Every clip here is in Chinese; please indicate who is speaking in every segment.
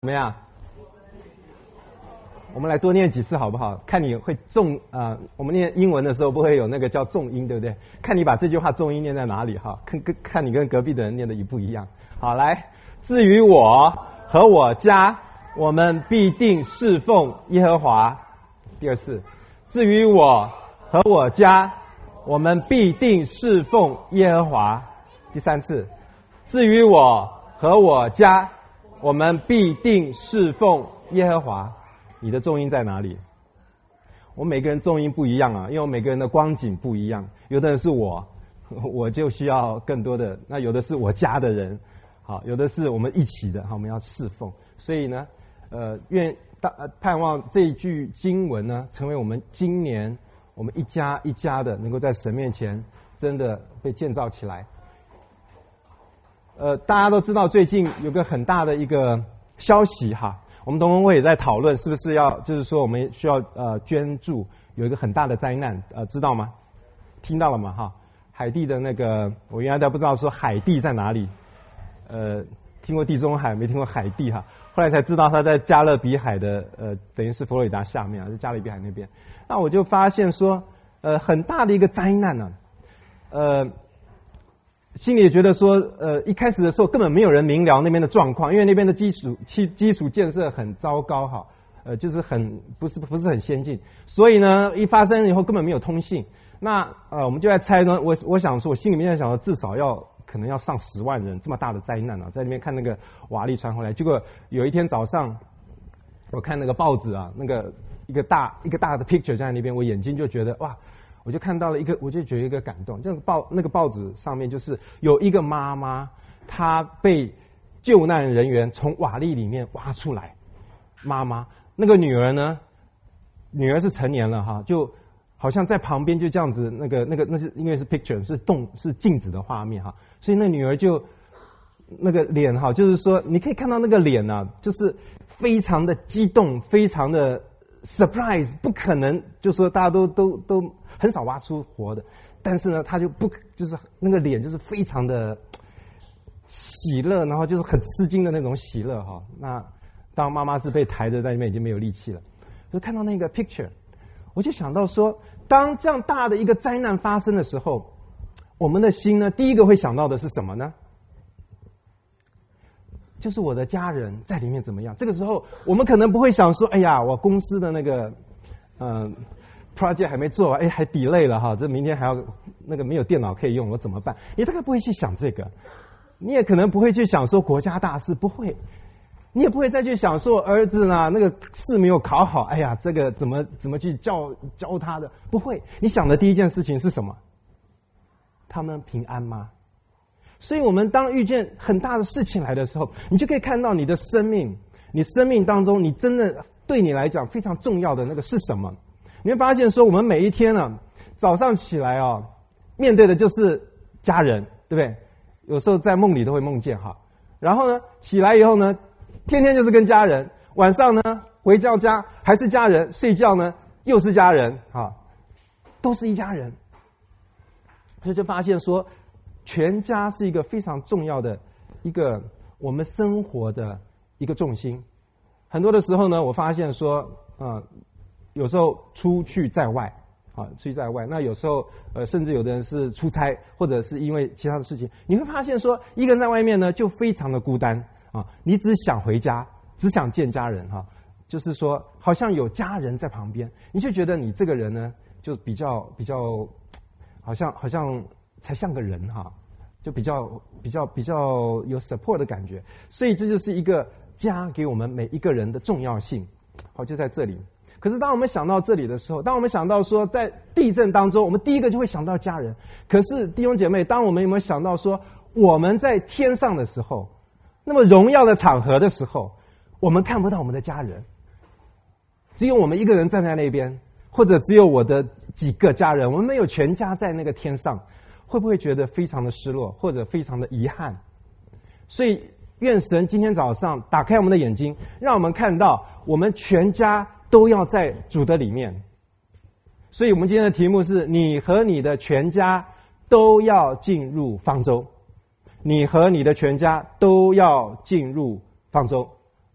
Speaker 1: 怎么样？我们来多念几次好不好？看你会重我们念英文的时候不会有那个叫重音，对不对？看你把这句话重音念在哪里哈？看你跟隔壁的人念的一不一样。好，来，至于我和我家，我们必定侍奉耶和华。第二次，至于我和我家，我们必定侍奉耶和华。第三次，至于我和我家，我们必定侍奉耶和华。你的重音在哪里？我们每个人重音不一样啊，因为我每个人的光景不一样。有的人是我就需要更多的，那有的是我家的人，好，有的是我们一起的，好，我们要侍奉。所以呢，盼望这一句经文呢，成为我们今年我们一家一家的，能够在神面前真的被建造起来。大家都知道最近有个很大的一个消息哈，我们同工会也在讨论是不是要，就是说我们需要捐助，有一个很大的灾难，知道吗？听到了吗？哈，海地的那个，我原来都不知道说海地在哪里，听过地中海，没听过海地哈，后来才知道它在加勒比海的等于是佛罗里达下面啊，是加勒比海那边。那我就发现说，很大的一个灾难呢，心里也觉得说，一开始的时候根本没有人明了那边的状况，因为那边的基础建设很糟糕哈，就是不是很先进，所以呢，一发生以后根本没有通信。那我们就在猜呢，我想说，我心里面在想说，至少可能要上10万人，这么大的灾难啊，在那边看那个瓦砾传回来。结果有一天早上，我看那个报纸啊，那个一个大的 picture 在那边，我眼睛就觉得哇。我就看到了我就觉得一个感动。那个报纸上面就是有一个妈妈，她被救难人员从瓦砾里面挖出来。妈妈那个女儿呢？女儿是成年了哈，就好像在旁边就这样子，那是因为是 picture 是静止的画面哈，所以那女儿就那个脸哈，就是说你可以看到那个脸啊，就是非常的激动，非常的 surprise， 不可能，就说大家都很少挖出活的，但是呢，他就是那个脸就是非常的喜乐，然后就是很吃惊的那种喜乐哈。那当妈妈是被抬着在那边已经没有力气了，就看到那个 picture， 我就想到说，当这样大的一个灾难发生的时候，我们的心呢，第一个会想到的是什么呢？就是我的家人在里面怎么样？这个时候我们可能不会想说，哎呀，我公司的那个project 还没做完，还 delay 了哈，这明天还要那个没有电脑可以用，我怎么办？你大概不会去想这个，你也可能不会去想说国家大事，不会，你也不会再去想说儿子呢那个试没有考好，哎呀，这个怎么去教他的，不会。你想的第一件事情是什么？他们平安吗？所以我们当遇见很大的事情来的时候，你就可以看到你的生命，你生命当中你真的对你来讲非常重要的那个是什么？你会发现说，我们每一天呢，早上起来哦，面对的就是家人，对不对？有时候在梦里都会梦见哈。然后呢，起来以后呢，天天就是跟家人，晚上呢回到家还是家人，睡觉呢又是家人，哈，都是一家人。所以就发现说，全家是一个非常重要的一个我们生活的一个重心。很多的时候呢，我发现说，有时候出去在外，那有时候甚至有的人是出差，或者是因为其他的事情，你会发现说，一个人在外面呢就非常的孤单啊，你只想回家，只想见家人哈，就是说好像有家人在旁边，你就觉得你这个人呢就比较好像才像个人哈，就比较有 support 的感觉，所以这就是一个家给我们每一个人的重要性，好，就在这里。可是当我们想到这里的时候，当我们想到说在地震当中，我们第一个就会想到家人。可是弟兄姐妹，当我们有没有想到说我们在天上的时候，那么荣耀的场合的时候，我们看不到我们的家人，只有我们一个人站在那边，或者只有我的几个家人，我们没有全家在那个天上，会不会觉得非常的失落，或者非常的遗憾？所以愿神今天早上打开我们的眼睛，让我们看到我们全家都要在主的里面。所以我们今天的题目是，你和你的全家都要进入方舟。你和你的全家都要进入方舟。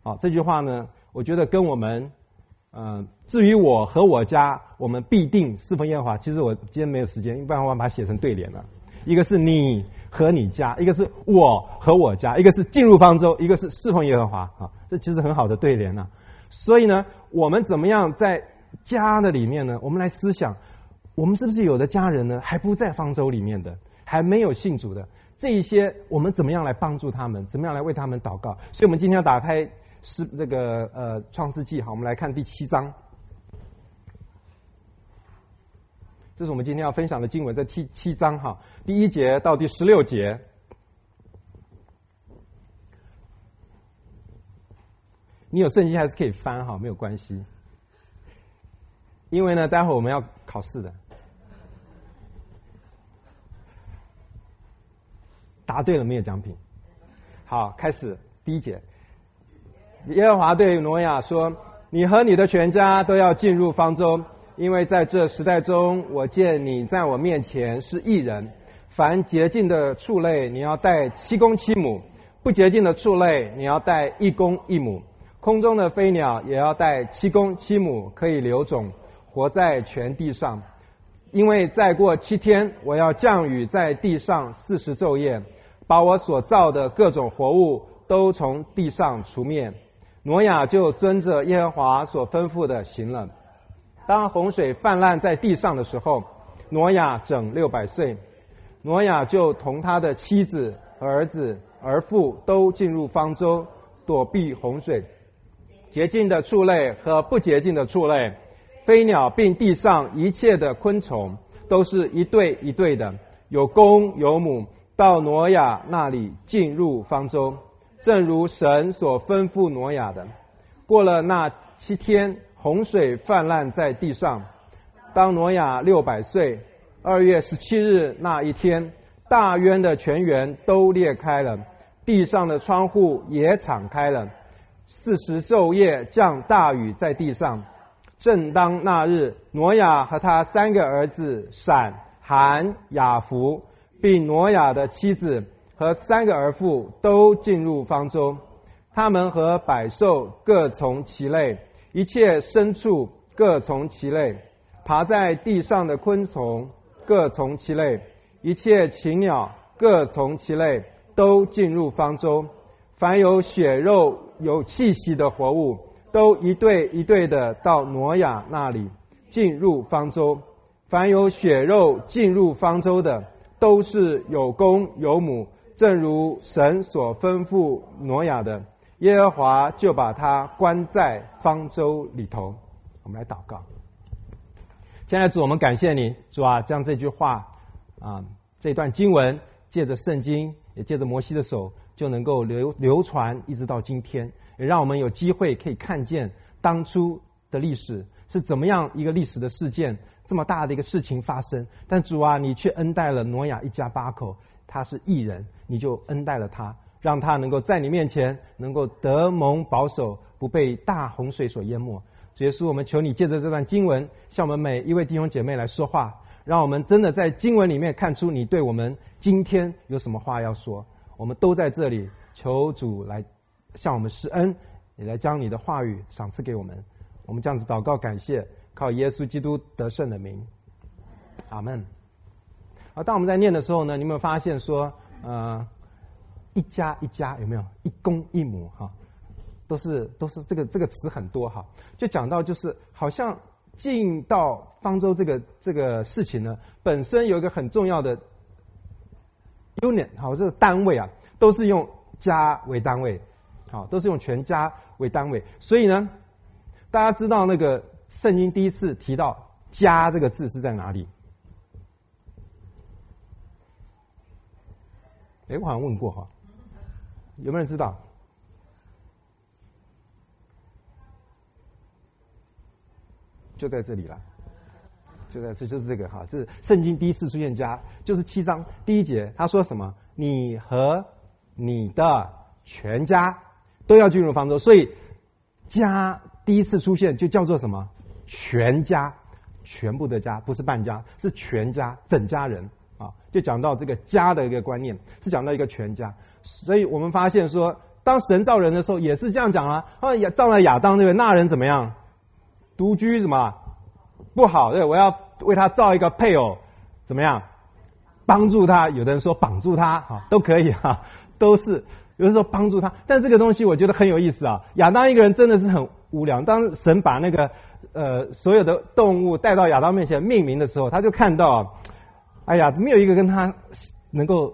Speaker 1: 好，这句话呢，我觉得跟我们至于我和我家，我们必定侍奉耶和华。其实我今天没有时间，不然我把它写成对联了。一个是你和你家，一个是我和我家，一个是进入方舟，一个是侍奉耶和华啊，这其实很好的对联啊。所以呢，我们怎么样在家的里面呢？我们来思想，我们是不是有的家人呢，还不在方舟里面的，还没有信主的，这一些我们怎么样来帮助他们？怎么样来为他们祷告？所以我们今天要打开创世纪，好，我们来看第7章。这是我们今天要分享的经文，在第7章哈，第1节到第16节。你有圣经还是可以翻哈，没有关系。因为呢，待会我们要考试的，答对了没有奖品。好，开始第1节。耶和华对挪亚说：“你和你的全家都要进入方舟。因为在这时代中，我见你在我面前是义人。凡洁净的畜类，你要带7公7母；不洁净的畜类，你要带1公1母。空中的飞鸟也要带7公7母，可以留种，活在全地上。因为再过7天，我要降雨在地上40昼夜，把我所造的各种活物都从地上除灭。挪亚就遵着耶和华所吩咐的行了。当洪水泛滥在地上的时候，挪亚整600岁。挪亚就同他的妻子、儿子、儿妇都进入方舟，躲避洪水。洁净的畜类和不洁净的畜类，飞鸟并地上一切的昆虫，都是一对一对的，有公有母，到挪亚那里进入方舟，正如神所吩咐挪亚的。过了那7天，洪水泛滥在地上。当挪亚600岁，2月17日那一天，大渊的泉源都裂开了，地上的窗户也敞开了。40昼夜降大雨在地上。正当那日，挪亚和他3个儿子闪、含、雅弗，并挪亚的妻子和3个儿妇都进入方舟。他们和百兽各从其类，一切牲畜各从其类，爬在地上的昆虫各从其类，一切禽鸟各从其类，都进入方舟。凡有血肉有气息的活物，都一对一对的到挪亚那里进入方舟。凡有血肉进入方舟的，都是有公有母，正如神所吩咐挪亚的。耶和华就把他关在方舟里头。我们来祷告。亲爱的主，我们感谢你，主啊，将这句话这段经文借着圣经，也借着摩西的手，就能够流传一直到今天，也让我们有机会可以看见当初的历史是怎么样一个历史的事件，这么大的一个事情发生。但主啊，你却恩待了挪亚一家8口，他是义人，你就恩待了他，让他能够在你面前能够得蒙保守，不被大洪水所淹没。主耶稣，我们求你借着这段经文向我们每一位弟兄姐妹来说话，让我们真的在经文里面看出你对我们今天有什么话要说。我们都在这里，求主来向我们施恩，也来将你的话语赏赐给我们。我们这样子祷告感谢，靠耶稣基督得胜的名，阿们。当我们在念的时候呢，你有没有发现说一家一家，有没有1公1母哈？都是这个词很多哈，就讲到就是好像进到方舟这个事情呢，本身有一个很重要的 unit 好，这个单位啊，都是用家为单位，好，都是用全家为单位。所以呢，大家知道那个圣经第一次提到家这个字是在哪里？我好像问过哈，有没有人知道？就在这里了，就是这个哈，这是圣经第一次出现家，就是7章第1节，他说什么？你和你的全家都要进入方舟。所以家第一次出现就叫做什么？全家，全部的家，不是半家，是全家，整家人啊，就讲到这个家的一个观念，是讲到一个全家。所以我们发现说， 当神造人的时候也是这样讲啊，造了亚当，对不对？那人怎么样？独居什么不好？对，我要为他造一个配偶，怎么样？帮助他，有的人说绑住他，都可以哈，都是有的时候帮助他。但这个东西我觉得很有意思啊。亚当一个人真的是很无聊。当神把那个所有的动物带到亚当面前命名的时候，他就看到，哎呀，没有一个跟他能够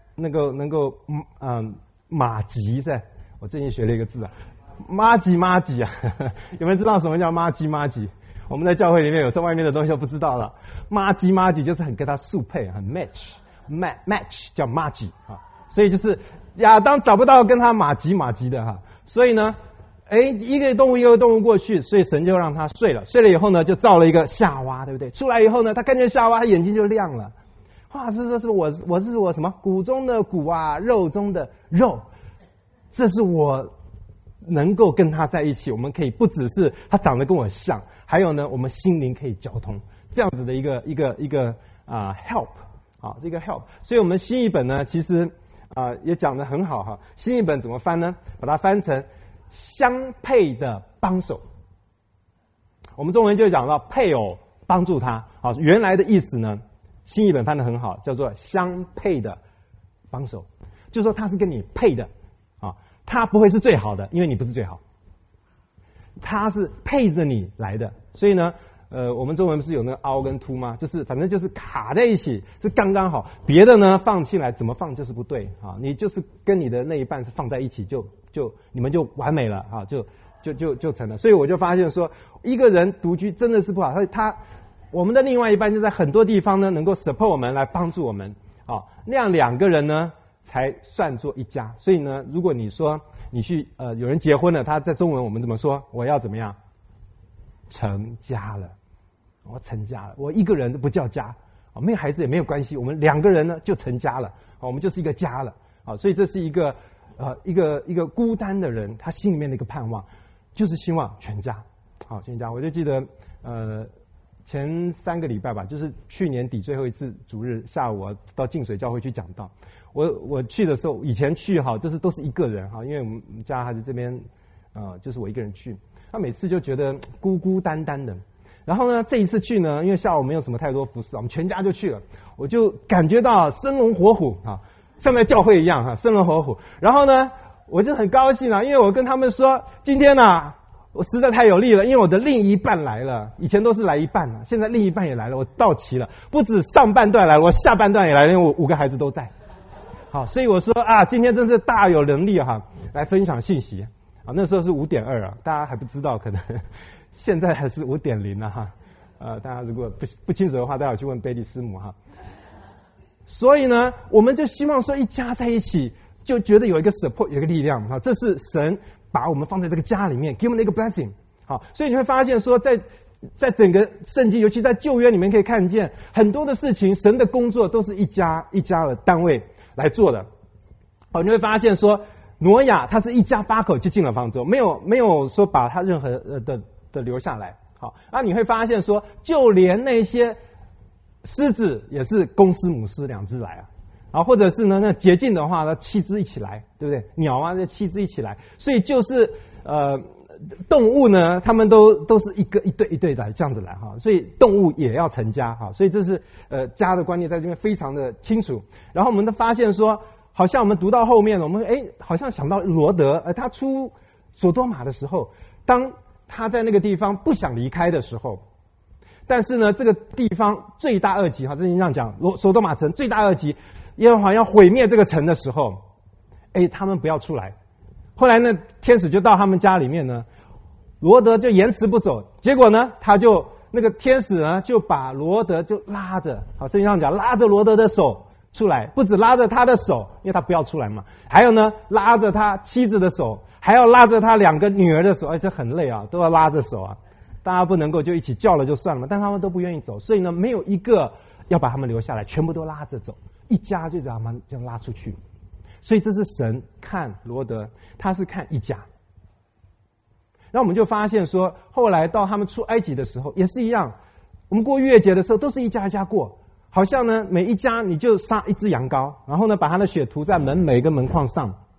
Speaker 1: 马吉噻。我最近学了一个字啊，妈吉啊，有没有知道什么叫妈吉？我们在教会里面有时候外面的东西都不知道了。妈吉就是很跟他速配，很 match 叫妈吉啊。所以就是亚当找不到跟他马吉的哈，所以呢，一个动物过去，所以神就让他睡了以后呢，就造了一个夏娃，对不对？出来以后呢，他看见夏娃，他眼睛就亮了。哇，这是我什么？骨中的骨啊，肉中的肉，这是我能够跟他在一起。我们可以不只是他长得跟我像，还有呢，我们心灵可以交通，这样子的一个help 啊，这个 help。所以我们新译本呢，其实也讲得很好哈。新译本怎么翻呢？把它翻成相配的帮手。我们中文就讲到配偶帮助他。好，原来的意思呢？新译本翻得很好，叫做相配的帮手，就是说他是跟你配的啊，他不会是最好的，因为你不是最好，他是配着你来的。所以呢，我们中文不是有那个凹跟凸吗？就是反正就是卡在一起，是刚刚好。别的呢放进来怎么放就是不对啊，你就是跟你的那一半是放在一起，就你们就完美了啊，就成了。所以我就发现说，一个人独居真的是不好，我们的另外一半就在很多地方呢，能够 support 我们，来帮助我们啊，那样两个人呢才算作一家。所以呢，如果你说你去有人结婚了，他在中文我们怎么说？我要怎么样？成家了，我成家了，我一个人都不叫家啊，没有孩子也没有关系，我们两个人呢就成家了啊，我们就是一个家了啊。所以这是一个孤单的人，他心里面的一个盼望，就是希望全家，好全家。我就记得前3个礼拜吧，就是去年底最后一次主日下午，我到净水教会去讲道。我去的时候，以前去哈，就是都是一个人哈，因为我们家孩子这边就是我一个人去，他每次就觉得孤孤单单的。然后呢，这一次去呢，因为下午没有什么太多服事，我们全家就去了，我就感觉到生龙活虎啊，像在教会一样哈，生龙活虎。然后呢，我就很高兴啊，因为我跟他们说，今天呢，我实在太有力了，因为我的另一半来了，以前都是来一半啊，现在另一半也来了，我到齐了，不止上半段来了，我下半段也来了，因为我5个孩子都在。好，所以我说啊，今天真是大有能力哈，来分享信息啊。那时候是5.2啊，大家还不知道，可能现在还是5.0啊哈。大家如果不清楚的话，大家去问贝利师母哈。所以呢，我们就希望说一家在一起，就觉得有一个 support， 有一个力量啊，这是神把我们放在这个家里面，给我们的一个 blessing。好，所以你会发现说，在整个圣经，尤其在旧约里面，可以看见很多的事情，神的工作都是一家一家的单位来做的。好，你会发现说，挪亚他是一家8口就进了方舟，没有说把他任何的留下来。好，你会发现说，就连那些狮子也是公狮母狮2只来啊，或者是呢，那洁净的话呢，7只一起来，对不对？鸟啊，这7只一起来，所以就是动物呢，他们都是一对来这样子来哈，所以动物也要成家哈，所以这是家的观念在这边非常的清楚。然后我们都发现说，好像我们读到后面，我们好像想到罗德，他出索多玛的时候，当他在那个地方不想离开的时候，但是呢，这个地方罪大恶极哈，圣经上讲，索多玛城罪大恶极，耶和华要毁灭这个城的时候，他们不要出来。后来呢，天使就到他们家里面呢，罗德就延迟不走，结果呢，那个天使呢就把罗德就拉着，好，圣经上讲拉着罗德的手出来，不止拉着他的手，因为他不要出来嘛，还有呢拉着他妻子的手，还要拉着他2个女儿的手，这很累啊，都要拉着手啊，大家不能够就一起叫了就算了嘛，但他们都不愿意走，所以呢，没有一个要把他们留下来，全部都拉着走，一家就把他们这样拉出去。所以这是神看罗德，他是看一家。然后我们就发现说，后来到他们出埃及的时候也是一样，我们过月节的时候都是一家一家过，好像呢每一家你就杀1只羊羔，然后呢把他的血涂在每个门框上，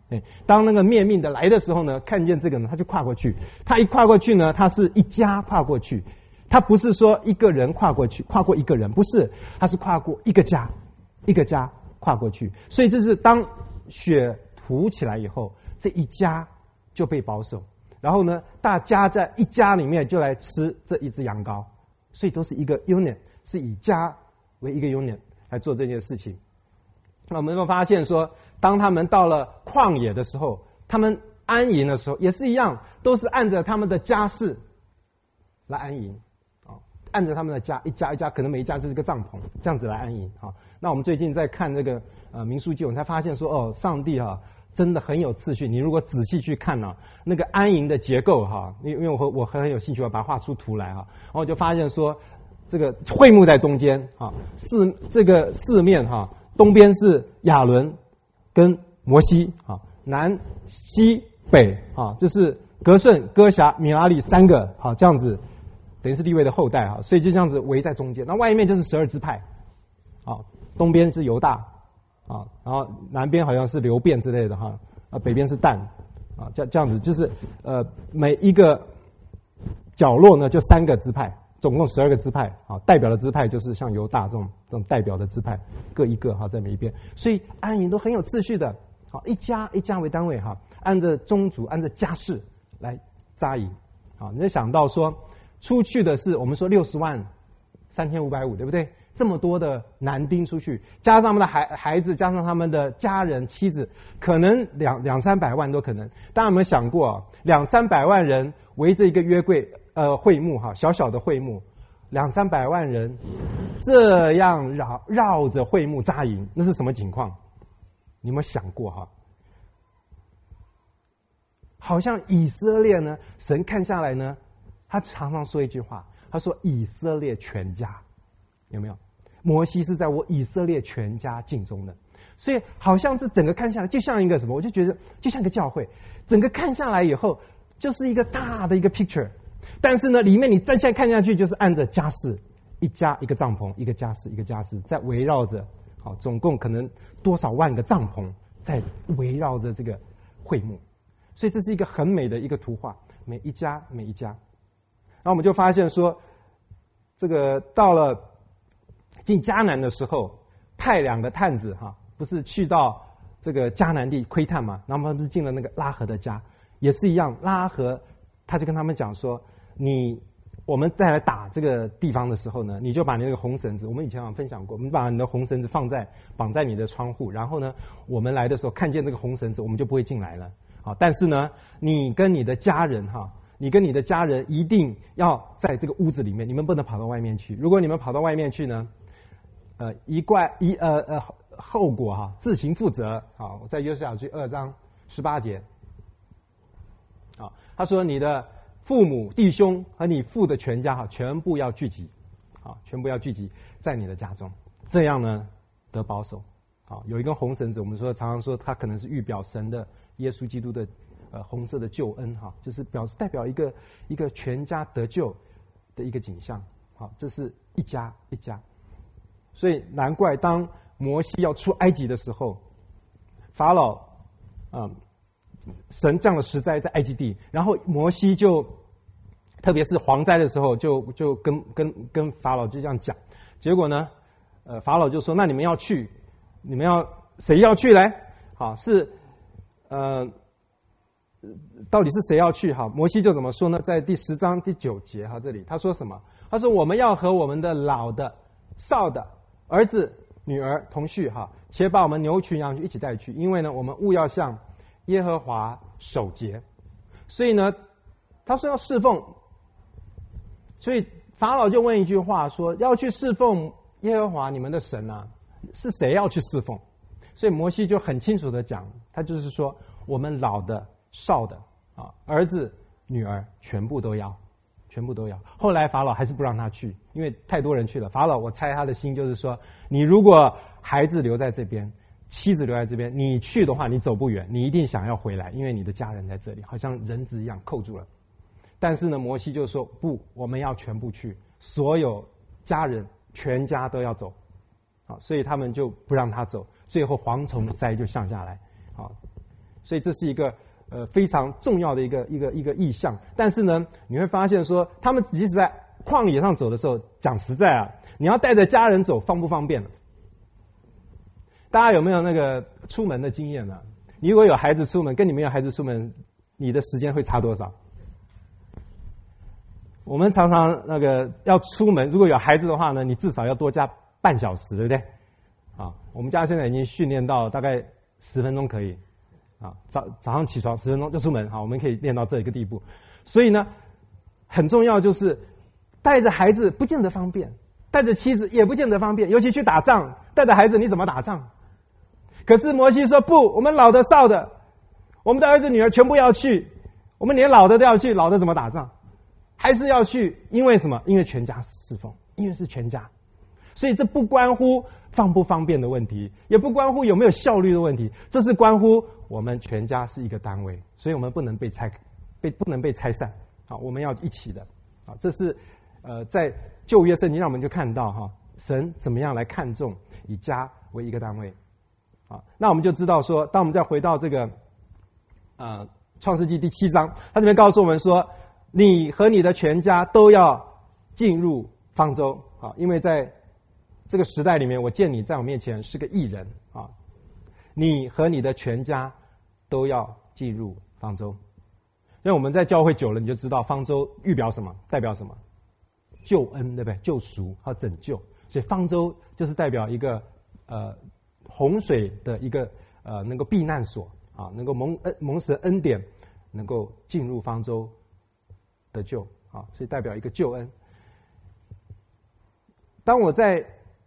Speaker 1: 当那个灭命的来的时候呢，看见这个呢，他就跨过去。他一跨过去呢，他是一家跨过去，他不是说一个人跨过去，跨过一个人，不是，他是跨过一个家，一个家跨过去。所以这是当血涂起来以后，这一家就被保守。然后呢，大家在一家里面就来吃这一只羊羔，所以都是一个 unit， 是以家为一个 unit 来做这件事情。那我们会发现说，当他们到了旷野的时候，他们安营的时候也是一样，都是按着他们的家室来安营啊，按着他们的家，一家一家，可能每一家就是个帐篷，这样子来安营啊。那我们最近在看这个民数记，我们才发现说，哦，上帝真的很有次序。你如果仔细去看呢，那个安营的结构因为我很有兴趣，我把它画出图来然后我就发现说，这个会幕在中间四面东边是亚伦跟摩西南西北就是革顺、哥辖、米拉利三个这样子，等于是利未的后代所以就这样子围在中间。那外面就是12支派东边是犹大然后南边好像是流便之类的北边是但这样子，就是每一个角落呢就3个支派，总共12个支派代表的支派就是像犹大这种代表的支派，各一个在每一边，所以安营都很有次序的一家一家为单位按着宗族按着家室来扎营你就想到说出去的是我们说603550，对不对？这么多的男丁出去，加上他们的孩子，加上他们的家人妻子，可能200-300万都可能。大家有没有想过200-300万人围着一个约柜会幕小小的会幕，200-300万人这样绕着会幕扎营，那是什么情况？你有没有想过好像以色列呢，神看下来呢，他常常说一句话，他说以色列全家，有没有？摩西是在我以色列全家尽中的，所以好像这整个看下来就像一个什么，我就觉得就像一个教会，整个看下来以后就是一个大的一个 picture， 但是呢，里面你再看下去就是按着家室，一家一个帐篷，一个家室一个家室，在围绕着总共可能多少万个帐篷在围绕着这个会幕，所以这是一个很美的一个图画，每一家每一家。然后我们就发现说，这个到了进迦南的时候，派2个探子不是去到这个迦南地窥探嘛？然后他们不是进了那个拉合的家，也是一样。拉合他就跟他们讲说，我们再来打这个地方的时候呢，你就把你那个红绳子，我们以前分享过，我们把你的红绳子绑在你的窗户，然后呢，我们来的时候看见这个红绳子，我们就不会进来了。但是呢，你跟你的家人一定要在这个屋子里面，你们不能跑到外面去。如果你们跑到外面去呢，后果自行负责我在约书亚记2章18节他说你的父母弟兄和你父的全家全部要聚集全部要聚集在你的家中，这样呢得保守有一根红绳子，我们常常说它可能是预表神的耶稣基督的红色的救恩就是代表一个全家得救的一个景象这是一家一家。所以难怪当摩西要出埃及的时候，法老神降了10灾在埃及地，然后摩西就特别是蝗灾的时候就跟法老就这样讲，结果呢法老就说，那你们要去，谁要去嘞？是到底是谁要去？摩西就怎么说呢？在第10章第9节这里他说什么？他说我们要和我们的老的少的儿子女儿同去且把我们牛群羊群一起带去，因为呢我们务要向耶和华守节。所以呢他说要侍奉，所以法老就问一句话说，要去侍奉耶和华你们的神是谁要去侍奉？所以摩西就很清楚的讲，他就是说我们老的少的儿子女儿全部都要。后来法老还是不让他去，因为太多人去了。法老我猜他的心就是说，你如果孩子留在这边，妻子留在这边，你去的话你走不远，你一定想要回来，因为你的家人在这里，好像人质一样扣住了。但是呢摩西就说不，我们要全部去，所有家人全家都要走所以他们就不让他走，最后蝗虫灾就降下来所以这是一个非常重要的一个意象。但是呢，你会发现说，他们即使在旷野上走的时候，讲实在啊，你要带着家人走，方不方便？大家有没有那个出门的经验呢？你如果有孩子出门，跟你没有孩子出门，你的时间会差多少？我们常常那个要出门，如果有孩子的话呢，你至少要多加半小时，对不对？啊，我们家现在已经训练到大概10分钟可以，啊，早上起床10分钟就出门，好，我们可以练到这一个地步。所以呢，很重要就是带着孩子不见得方便，带着妻子也不见得方便，尤其去打仗，带着孩子你怎么打仗？可是摩西说不，我们老的少的，我们的儿子女儿全部要去，我们连老的都要去，老的怎么打仗？还是要去，因为什么？因为全家侍奉，因为是全家，所以这不关乎方不方便的问题，也不关乎有没有效率的问题，这是关乎我们全家是一个单位，所以我们不能被拆散，好，我们要一起的，好，这是在旧约圣经让我们就看到哈，神怎么样来看重以家为一个单位，啊，那我们就知道说，当我们再回到这个创世纪第7章，他这边告诉我们说，你和你的全家都要进入方舟啊，因为在这个时代里面，我见你在我面前是个义人啊，你和你的全家都要进入方舟。因为我们在教会久了，你就知道方舟预表什么，代表什么？救恩，对不对？救赎和拯救，所以方舟就是代表一个洪水的一个能够避难所啊，能够蒙神恩典，能够进入方舟得救啊，所以代表一个救恩。当我在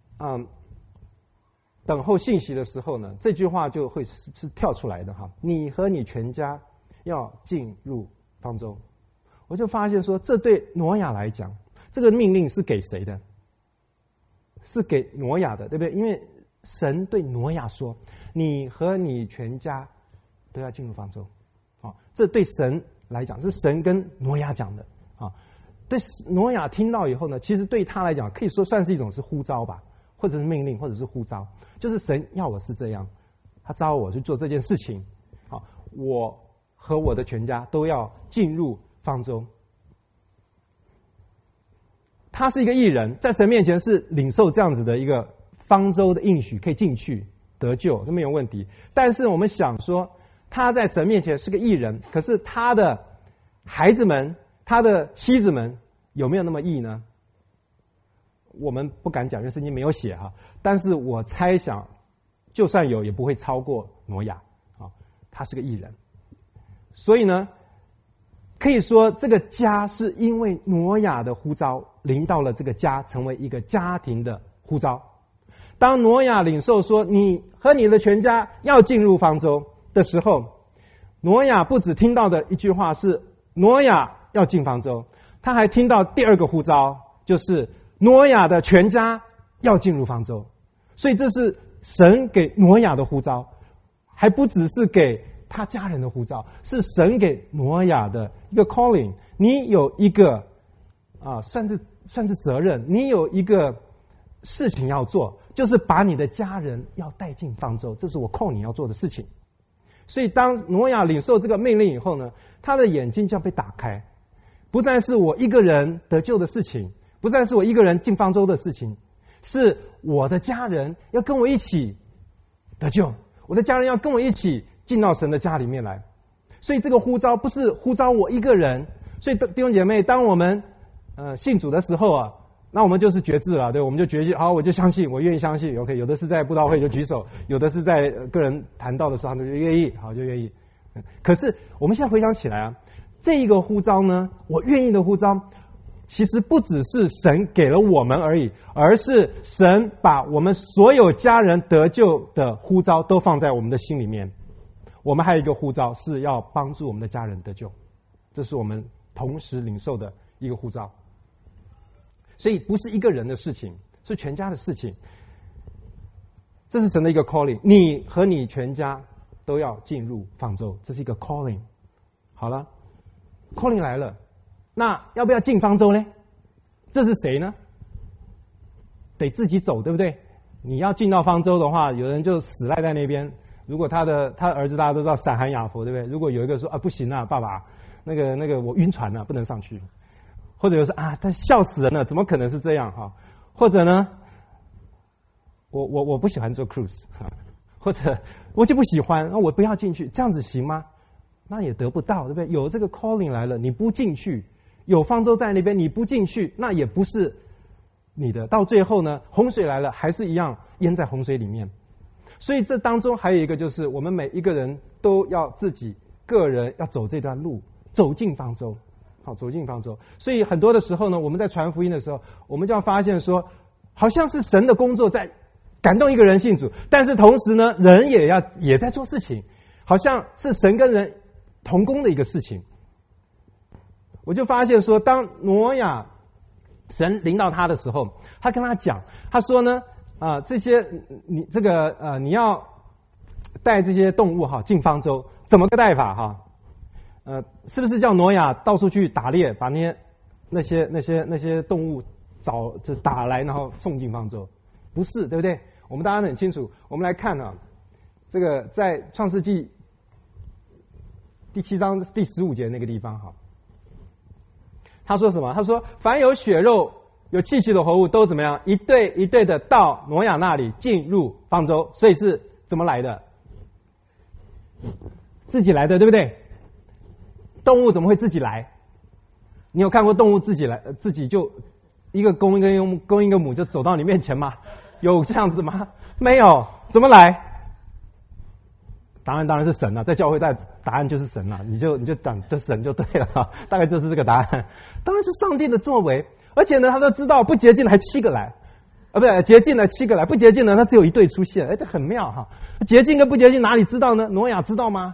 Speaker 1: 等候信息的时候呢，这句话就会是跳出来的哈。你和你全家要进入方舟，我就发现说，这对挪亚来讲，这个命令是给谁的？是给挪亚的，对不对？因为神对挪亚说：“你和你全家都要进入方舟。”啊，这对神来讲是神跟挪亚讲的啊。对挪亚听到以后呢，其实对他来讲，可以说算是一种是呼召吧，或者是命令，或者是呼召，就是神要我是这样，他召我去做这件事情。好，我和我的全家都要进入方舟。他是一个义人，在神面前是领受这样子的一个方舟的应许，可以进去得救，都没有问题。但是我们想说，他在神面前是个义人，可是他的孩子们、他的妻子们有没有那么义呢？我们不敢讲，因为圣经没有写哈。但是我猜想，就算有，也不会超过挪亚啊。他是个义人，所以呢，可以说这个家是因为挪亚的呼召临到了这个家，成为一个家庭的呼召。当挪亚领受说你和你的全家要进入方舟的时候，挪亚不只听到的一句话是挪亚要进方舟，他还听到第二个呼召，就是挪亚的全家要进入方舟。所以这是神给挪亚的呼召，还不只是给他家人的呼召，是神给挪亚的一个 calling。你有一个算是责任，你有一个事情要做，就是把你的家人要带进方舟，这是我call你要做的事情。所以当挪亚领受这个命令以后呢，他的眼睛就要被打开，不再是我一个人得救的事情，不再是我一个人进方舟的事情，是我的家人要跟我一起得救，我的家人要跟我一起进到神的家里面来。所以这个呼召不是呼召我一个人。所以弟兄姐妹，当我们信主的时候啊，那我们就是决志了，对，我们就决志，好，我就相信，我愿意相信。OK， 有的是在布道会就举手，有的是在个人谈道的时候就愿意，好，就愿意。可是我们现在回想起来啊，这一个呼召呢，我愿意的呼召，其实不只是神给了我们而已，而是神把我们所有家人得救的呼召都放在我们的心里面。我们还有一个呼召是要帮助我们的家人得救，这是我们同时领受的一个呼召。所以不是一个人的事情，是全家的事情。这是神的一个 calling， 你和你全家都要进入方舟，这是一个 calling。 好了， calling 来了，那要不要进方舟呢？这是谁呢？得自己走，对不对？你要进到方舟的话，有人就死赖在那边， 如果他的儿子大家都知道闪含雅佛，对不对？如果有一个说啊不行啊，爸爸，那个我晕船了，不能上去，或者有说啊他笑死人了，怎么可能是这样哈？或者呢，我不喜欢做 cruise 啊，或者我就不喜欢，那我不要进去，这样子行吗？那也得不到，对不对？有这个 calling 来了，你不进去，有方舟在那边，你不进去，那也不是你的。到最后呢，洪水来了，还是一样淹在洪水里面。所以这当中还有一个，就是我们每一个人都要自己个人要走这段路，走进方舟，好，走进方舟。所以很多的时候呢，我们在传福音的时候，我们就要发现说，好像是神的工作在感动一个人信主，但是同时呢，人也在做事情，好像是神跟人同工的一个事情。我就发现说，当挪亚神领导他的时候，他跟他讲，他说呢，这些你这个你要带这些动物哈进方舟，怎么个带法哈？是不是叫挪亚到处去打猎，把那些动物就打来，然后送进方舟？不是，对不对？我们大家很清楚。我们来看啊，这个在创世纪第7章第15节那个地方哈，他说什么？他说：“凡有血肉、有气息的活物，都怎么样？一对一对的到挪亚那里进入方舟。”所以是怎么来的？自己来的，对不对？动物怎么会自己来？你有看过动物自己来，自己就一个公一个母就走到你面前吗？有这样子吗？没有，怎么来？答案当然是神了，在教会答案就是神了，你就讲这神就对了，大概就是这个答案。当然是上帝的作为，而且呢，他都知道不洁净的还7个来，不对，洁净的7个来，不洁净的他只有1对出现，这很妙哈。洁净跟不洁净哪里知道呢？挪亚知道吗？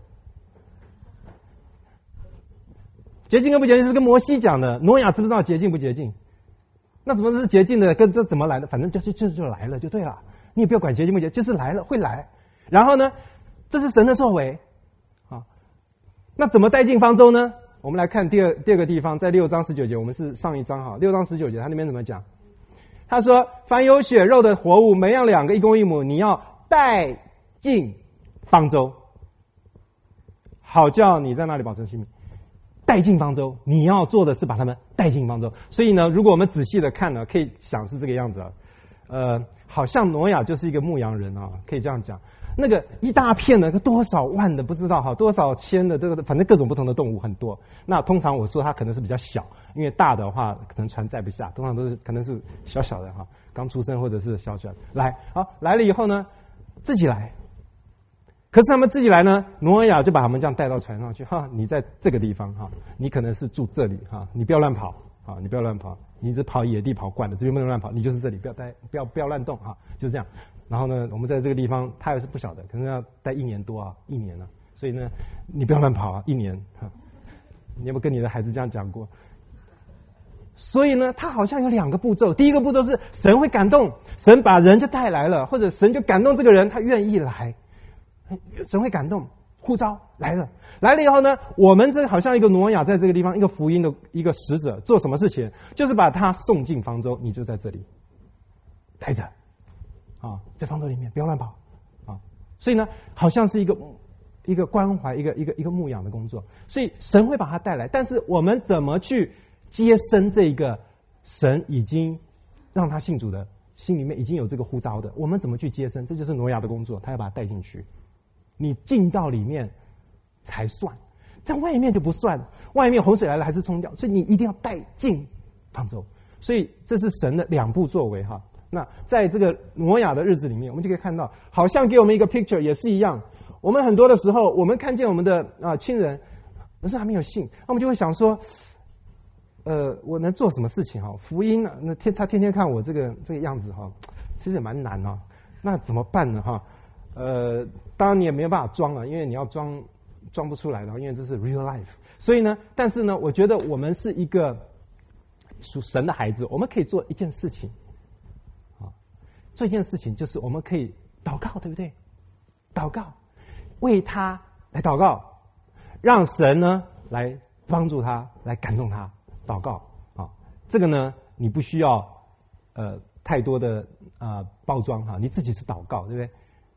Speaker 1: 洁净跟不洁净是跟摩西讲的，挪亚知不知道洁净不洁净？那怎么是洁净的？跟这怎么来的？反正就来了就对了，你也不要管洁净不洁净，就是来了会来。然后呢，这是神的作为啊。那怎么带进方舟呢？我们来看第二个地方，在6章19节，我们是上一章哈，6章19节，他那边怎么讲？他说：“凡有血肉的活物，每样2个，一公一母，你要带进方舟，好叫你在那里保存性命。”带进方舟，你要做的是把他们带进方舟。所以呢，如果我们仔细的看呢，可以想是这个样子啊。好像挪亚就是一个牧羊人啊，可以这样讲。那个一大片的，多少万的不知道哈，多少千的这个，反正各种不同的动物很多。那通常我说它可能是比较小，因为大的话可能船载不下，通常都是可能是小小的哈，刚出生或者是小小的。来了以后呢，自己来。可是他们自己来呢，挪亚就把他们这样带到船上去哈，你在这个地方哈，你可能是住这里哈，你不要乱跑啊，你不要乱跑，你只跑野地跑惯了，这边不能乱跑，你就是这里不要乱动哈，就这样。然后呢，我们在这个地方，他也是不晓得，可能要待1年多啊，1年了，所以呢，你不要乱跑啊，1年哈。你有没有跟你的孩子这样讲过？所以呢，他好像有2个步骤，第一个步骤是神会感动，神把人就带来了，或者神就感动这个人，他愿意来。神会感动，呼召来了以后呢，我们这好像一个挪亚在这个地方，一个福音的一个使者，做什么事情？就是把他送进方舟，你就在这里待着啊，在方舟里面不要乱跑啊。所以呢，好像是一个关怀，一个牧养的工作。所以神会把他带来，但是我们怎么去接生这一个神已经让他信主的心里面已经有这个呼召的，我们怎么去接生？这就是挪亚的工作，他要把他带进去。你进到里面才算，在外面就不算，外面洪水来了还是冲掉，所以你一定要带进方舟。所以这是神的2步作为哈。那在这个挪亚的日子里面，我们就可以看到，好像给我们一个 picture 也是一样。我们很多的时候，我们看见我们的亲人，可是还没有信，那我们就会想说，我能做什么事情哈？福音啊，他天天看我这个样子哈，其实也蛮难哦。那怎么办呢哈？当然你也没有办法装了，因为你要装不出来的，因为这是 real life。所以呢，但是呢，我觉得我们是一个属神的孩子，我们可以做一件事情，做一件事情就是我们可以祷告，对不对？祷告，为他来祷告，让神呢来帮助他，来感动他。祷告啊，这个呢，你不需要太多的包装哈，你自己是祷告，对不对？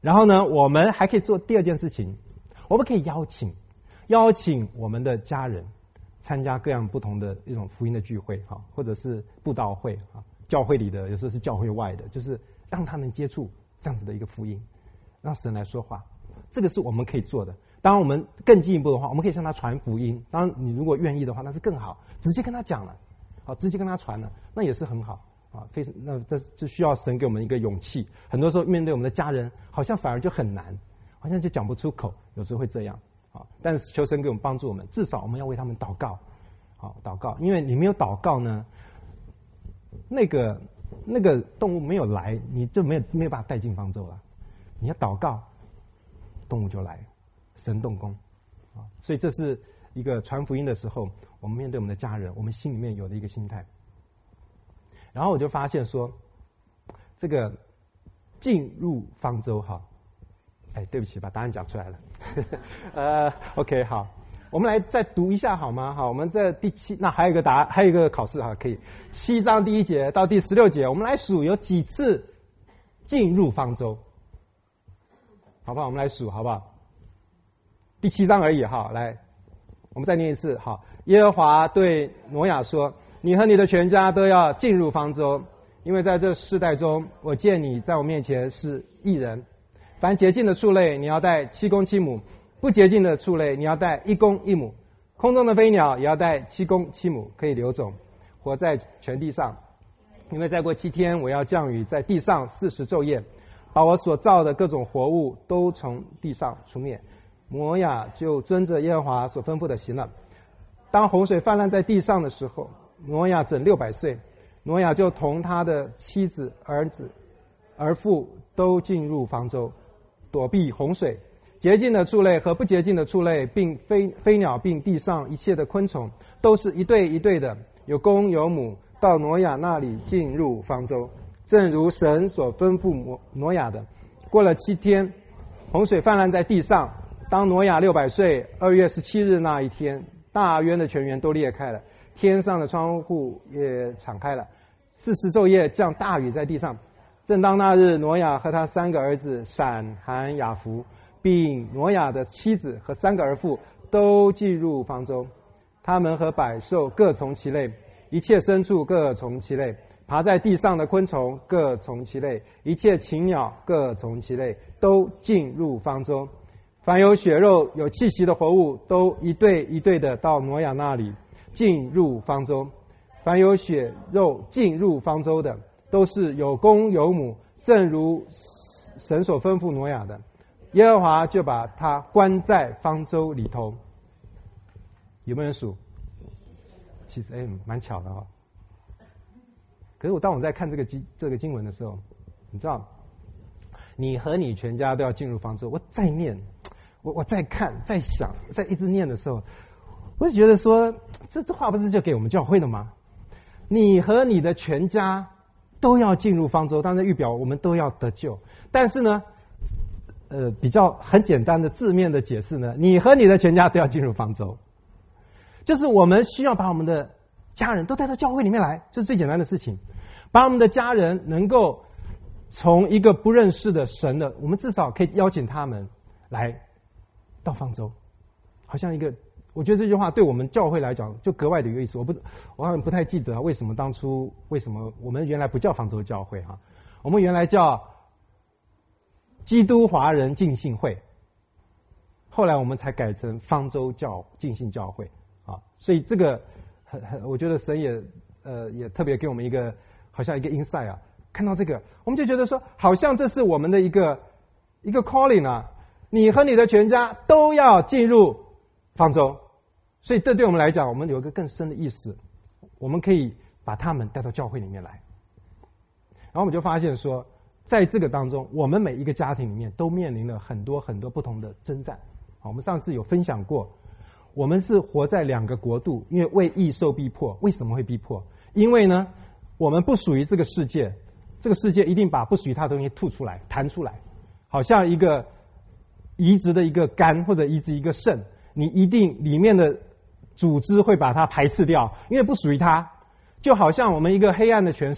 Speaker 1: 然后呢，我们还可以做第二件事情，我们可以邀请我们的家人参加各样不同的一种福音的聚会哈，或者是布道会啊，教会里的有时候是教会外的，就是让他能接触这样子的一个福音，让神来说话，这个是我们可以做的。当然我们更进一步的话，我们可以向他传福音，当然你如果愿意的话那是更好，直接跟他讲了，好，直接跟他传了，那也是很好啊，那这需要神给我们一个勇气。很多时候面对我们的家人，好像反而就很难，好像就讲不出口，有时候会这样啊。但是求神给我们帮助我们，至少我们要为他们祷告，好，祷告，因为你没有祷告呢，那个动物没有来，你就没有把它带进方舟了。你要祷告，动物就来，神动工啊。所以这是一个传福音的时候，我们面对我们的家人，我们心里面有的一个心态。然后我就发现说，这个进入方舟哈，对不起，把答案讲出来了。OK， 好，我们来再读一下好吗？好，我们在第7，那还有一个考试哈，可以7章第1节到第16节，我们来数有几次进入方舟，好不好？我们来数好不好？第7章而已哈，来，我们再念一次。好，耶和华对挪亚说，你和你的全家都要进入方舟，因为在这世代中，我见你在我面前是义人。凡洁净的畜类，你要带7公7母；不洁净的畜类，你要带1公1母。空中的飞鸟也要带7公7母，可以留种，活在全地上。因为再过7天，我要降雨在地上40昼夜，把我所造的各种活物都从地上除灭。挪亚就遵着耶和华所吩咐的行了。当洪水泛滥在地上的时候，挪亚整600岁，挪亚就同他的妻子、儿子、儿妇都进入方舟，躲避洪水。洁净的畜类和不洁净的畜类，并飞鸟，并地上一切的昆虫，都是一对一对的，有公有母，到挪亚那里进入方舟，正如神所吩咐挪亚的。过了7天，洪水泛滥在地上。当挪亚600岁2月17日那一天，大渊的泉源都裂开了，天上的窗户也敞开了，40昼夜降大雨在地上。正当那日，挪亚和他3个儿子闪、含、雅弗，并挪亚的妻子和3个儿妇都进入方舟。他们和百兽各从其类，一切牲畜各从其类，爬在地上的昆虫各从其类，一切禽鸟各从其类，都进入方舟。凡有血肉有气息的活物，都一对一对的到挪亚那里进入方舟。凡有血肉进入方舟的，都是有公有母，正如神所吩咐挪亚的。耶和华就把他关在方舟里头。有没有人数？其实蛮巧的哈。可是当我在看这个经文的时候，你知道，你和你全家都要进入方舟。我再念，我再看，再想，再一直念的时候，我就觉得说，这话不是就给我们教会的吗？你和你的全家都要进入方舟，当然预表我们都要得救。但是呢，比较很简单的字面的解释呢，你和你的全家都要进入方舟，就是我们需要把我们的家人都带到教会里面来，这是最简单的事情。把我们的家人能够从一个不认识的神的，我们至少可以邀请他们来到方舟，好像一个，我觉得这句话对我们教会来讲就格外的有意思。我好像不太记得为什么我们原来不叫方舟教会哈，我们原来叫基督华人浸信会，后来我们才改成方舟浸信教会啊。所以这个我觉得神也特别给我们一个好像一个 insight 啊，看到这个我们就觉得说，好像这是我们的一个 calling 啊。你和你的全家都要进入方舟，所以这对我们来讲，我们有一个更深的意思，我们可以把他们带到教会里面来。然后我们就发现说，在这个当中，我们每一个家庭里面都面临了很多很多不同的征战。我们上次有分享过，我们是活在2个国度，因为为义受逼迫。为什么会逼迫？因为呢，我们不属于这个世界，这个世界一定把不属于它的东西吐出来、弹出来，好像一个移植的一个肝或者移植一个肾，你一定里面的组织会把它排斥掉，因为不属于它。就好像我们一个黑暗的权势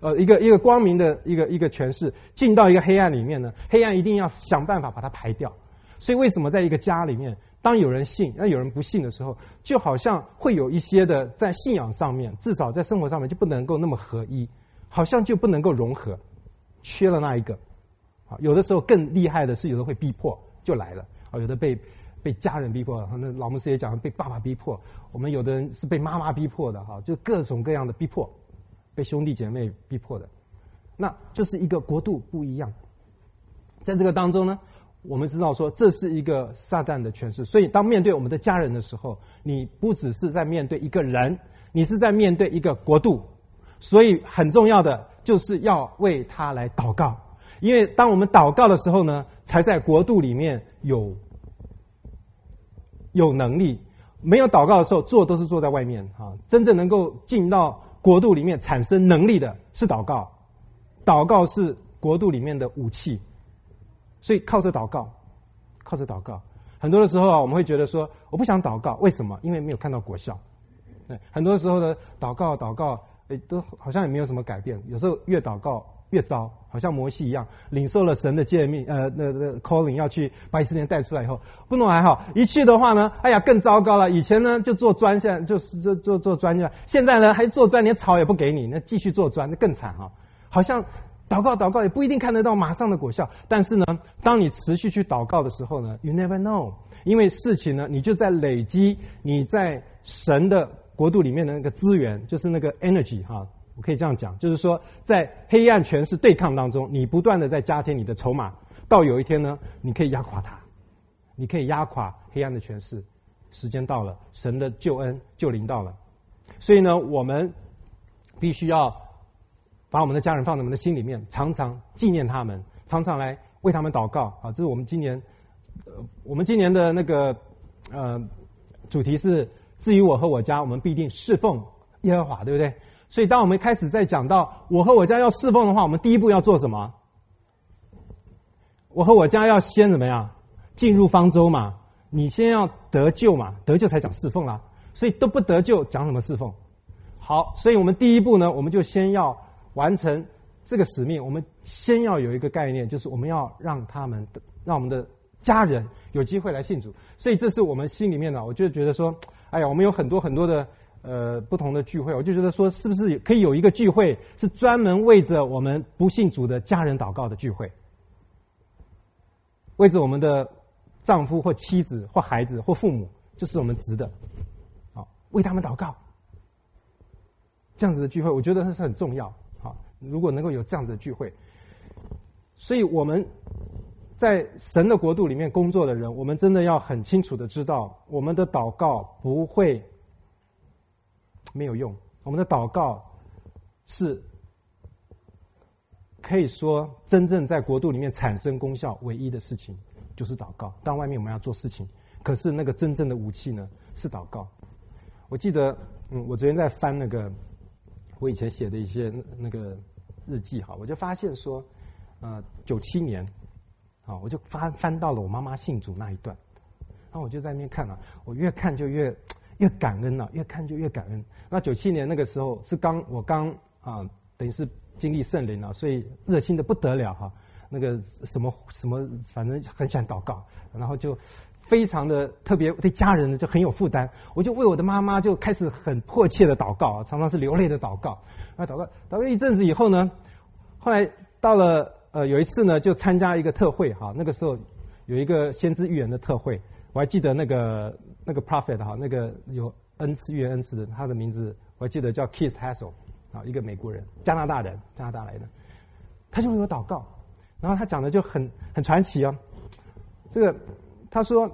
Speaker 1: 一个光明的一个诠释，进到一个黑暗里面呢，黑暗一定要想办法把它排掉。所以为什么在一个家里面，当有人信，那有人不信的时候，就好像会有一些的在信仰上面，至少在生活上面就不能够那么合一，好像就不能够融合，缺了那一个。有的时候更厉害的是，有的会逼迫就来了，有的被家人逼迫，那老牧师也讲被爸爸逼迫，我们有的人是被妈妈逼迫的，就各种各样的逼迫，被兄弟姐妹逼迫的，那就是一个国度不一样。在这个当中呢，我们知道说这是一个撒旦的诠释，所以当面对我们的家人的时候，你不只是在面对一个人，你是在面对一个国度，所以很重要的就是要为他来祷告，因为当我们祷告的时候呢，才在国度里面有能力。没有祷告的时候，都是坐在外面真正能够进到国度里面产生能力的是祷告，祷告是国度里面的武器。所以靠着祷告，很多的时候我们会觉得说我不想祷告，为什么？因为没有看到果效。很多的时候呢，祷告都好像也没有什么改变，有时候越祷告越糟，好像摩西一样，领受了神的诫命calling 要去把以色列人带出来以后，不弄还好，一去的话呢，哎呀更糟糕了。以前呢就做砖，现在就做砖，现在呢还做砖连草也不给你，那继续做砖，那更惨好像祷告也不一定看得到马上的果效，但是呢，当你持续去祷告的时候呢 ，you never know， 因为事情呢，你就在累积你在神的国度里面的那个资源，就是那个 energy 我可以这样讲，就是说在黑暗权势对抗当中，你不断的在加添你的筹码，到有一天呢，你可以压垮它，你可以压垮黑暗的权势。时间到了，神的救恩就临到了，所以呢，我们必须要把我们的家人放在我们的心里面，常常纪念他们，常常来为他们祷告这是我们今年的那个主题是至于我和我家，我们必定侍奉耶和华，对不对？所以当我们开始在讲到我和我家要侍奉的话，我们第一步要做什么？我和我家要先怎么样？进入方舟嘛，你先要得救嘛，得救才讲侍奉啦。所以都不得救，讲什么侍奉？好，所以我们第一步呢，我们就先要完成这个使命。我们先要有一个概念，就是我们要让我们的家人有机会来信主。所以这是我们心里面呢，我就觉得说，哎呀，我们有很多很多的不同的聚会，我就觉得说，是不是可以有一个聚会是专门为着我们不信主的家人祷告的聚会，为着我们的丈夫或妻子或孩子或父母，就是我们值的，为他们祷告。这样子的聚会，我觉得这是很重要。如果能够有这样子的聚会，所以我们在神的国度里面工作的人，我们真的要很清楚的知道，我们的祷告不会没有用，我们的祷告是可以说真正在国度里面产生功效唯一的事情就是祷告。当外面我们要做事情，可是那个真正的武器呢是祷告。我记得我昨天在翻那个我以前写的一些那个日记我就发现说97年我就翻到了我妈妈信主那一段，然后我就在那边看我越看就越感恩越看就越感恩。那97年那个时候是我刚等于是经历圣灵所以热心的不得了那个什么反正很喜欢祷告，然后就非常的特别对家人就很有负担，我就为我的妈妈就开始很迫切的祷告常常是流泪的祷告。那祷告一阵子以后呢，后来到了有一次呢，就参加一个特会那个时候有一个先知预言的特会，我还记得那个 prophet 那个有恩赐预言恩赐的，他的名字我还记得叫 Keith Hassel 一个美国人，加拿大来的，他就为我祷告，然后他讲的就很传奇这个他说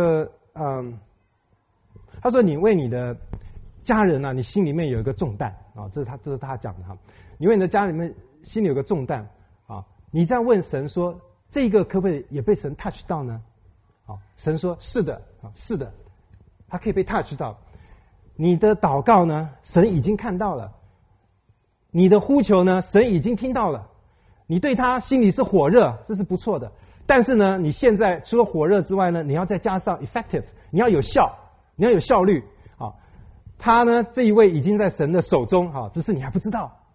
Speaker 1: 他说你为你的家人你心里面有一个重担这是他讲的你为你的家里面心里有个重担你这样问神说，这个可不可以也被神 touch 到呢？神说是的是的，它可以被 touch 到。你的祷告呢，神已经看到了；你的呼求呢，神已经听到了。你对他心里是火热，这是不错的。但是呢，你现在除了火热之外呢，你要再加上 effective， 你要有效，你要有效率他呢，这一位已经在神的手中只是你还不知道。